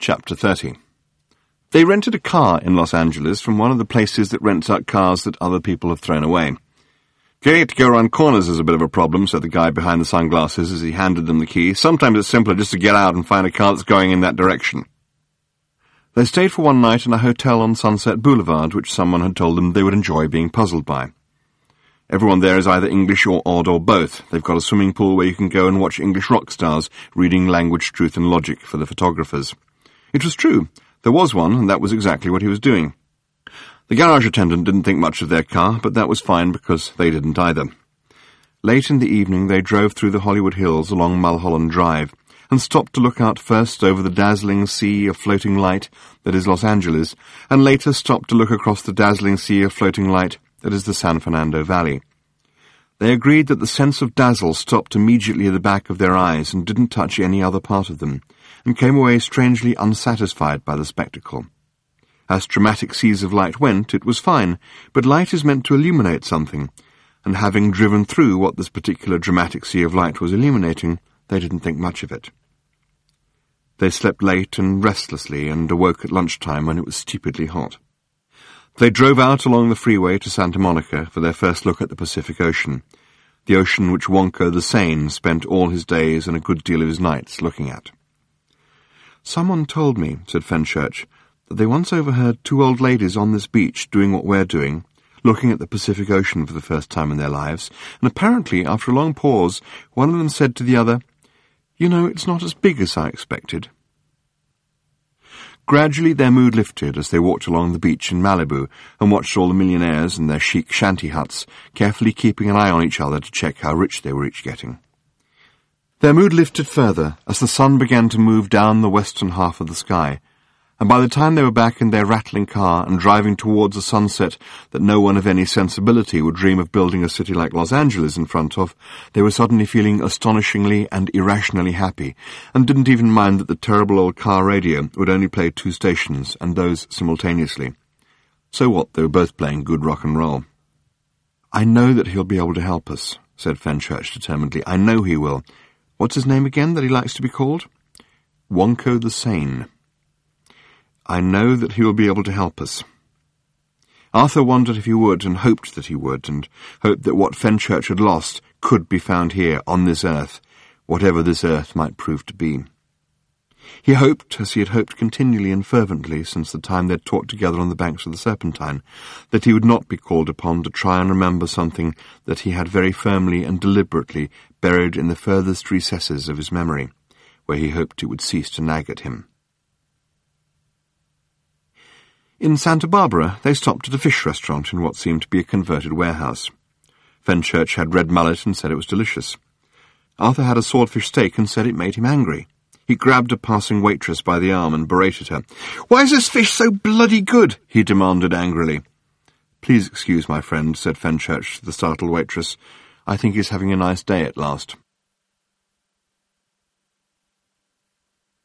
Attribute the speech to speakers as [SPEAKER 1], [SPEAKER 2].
[SPEAKER 1] Chapter 30. They rented a car in Los Angeles from one of the places that rents out cars that other people have thrown away. Getting it to go around corners is a bit of a problem, said the guy behind the sunglasses as he handed them the key. Sometimes it's simpler just to get out and find a car that's going in that direction. They stayed for one night in a hotel on Sunset Boulevard, which someone had told them they would enjoy being puzzled by. Everyone there is either English or odd or both. They've got a swimming pool where you can go and watch English rock stars reading Language, Truth and Logic for the photographers. It was true. There was one, and that was exactly what he was doing. The garage attendant didn't think much of their car, but that was fine because they didn't either. Late in the evening they drove through the Hollywood Hills along Mulholland Drive and stopped to look out first over the dazzling sea of floating light that is Los Angeles, and later stopped to look across the dazzling sea of floating light that is the San Fernando Valley. They agreed that the sense of dazzle stopped immediately at the back of their eyes and didn't touch any other part of them, and came away strangely unsatisfied by the spectacle. As dramatic seas of light went, it was fine, but light is meant to illuminate something, and having driven through what this particular dramatic sea of light was illuminating, they didn't think much of it. They slept late and restlessly and awoke at lunchtime when it was stupidly hot. They drove out along the freeway to Santa Monica for their first look at the Pacific Ocean, the ocean which Wonka the Sane spent all his days and a good deal of his nights looking at. "Someone told me," said Fenchurch, "that they once overheard two old ladies on this beach doing what we're doing, looking at the Pacific Ocean for the first time in their lives, and apparently, after a long pause, one of them said to the other, 'You know, it's not as big as I expected.'" Gradually their mood lifted as they walked along the beach in Malibu and watched all the millionaires in their chic shanty huts, carefully keeping an eye on each other to check how rich they were each getting. Their mood lifted further as the sun began to move down the western half of the sky, and by the time they were back in their rattling car and driving towards a sunset that no one of any sensibility would dream of building a city like Los Angeles in front of, they were suddenly feeling astonishingly and irrationally happy, and didn't even mind that the terrible old car radio would only play 2 stations, and those simultaneously. So what, they were both playing good rock and roll. "I know that he'll be able to help us," said Fenchurch determinedly. "I know he will. What's his name again that he likes to be called?" "Wonko the Sane. I know that he will be able to help us." Arthur wondered if he would, and hoped that he would, and hoped that what Fenchurch had lost could be found here, on this earth, whatever this earth might prove to be. He hoped, as he had hoped continually and fervently since the time they had talked together on the banks of the Serpentine, that he would not be called upon to try and remember something that he had very firmly and deliberately buried in the furthest recesses of his memory, where he hoped it would cease to nag at him. In Santa Barbara, they stopped at a fish restaurant in what seemed to be a converted warehouse. Fenchurch had red mullet and said it was delicious. Arthur had a swordfish steak and said it made him angry. He grabbed a passing waitress by the arm and berated her. "Why is this fish so bloody good?" he demanded angrily. "Please excuse my friend," said Fenchurch to the startled waitress. "I think he's having a nice day at last."